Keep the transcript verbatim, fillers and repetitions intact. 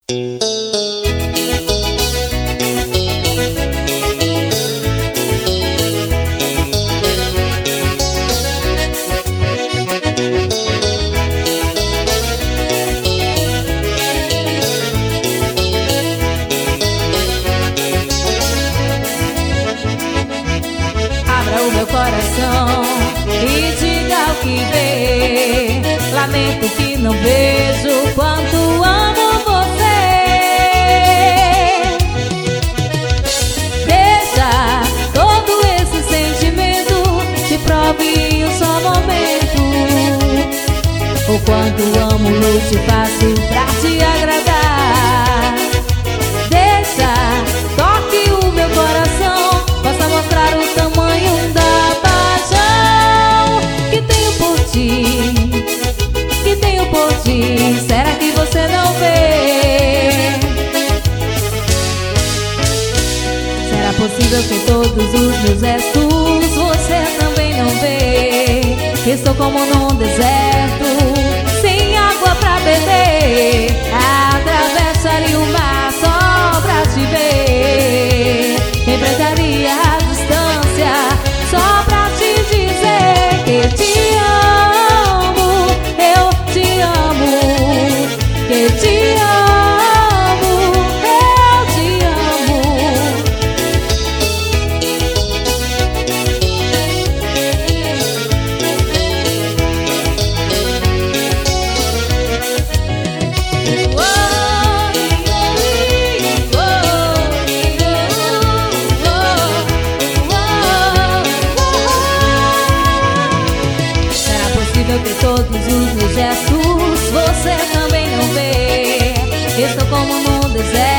Abra o meu coração e diga o que vê. Lamento que não vejo quanto amo você. Deixa todo esse sentimento te prove em um só momento o quanto amo, luto e faço pra te agradar. Deixa, toque o meu coração, possa mostrar o tamanho da paixão que tenho por ti, que tenho por ti. Será que você não vê? Será possível que todos os meus gestos você também não vê? Que estou como num deserto, sem água pra beber. Atravessaria o mar só pra te ver. Enfrentaria a distância só pra te dizer que te amo, eu te amo, que te amo, eu te amo. Que todos os meus gestos você também não vê. Estou como num deserto,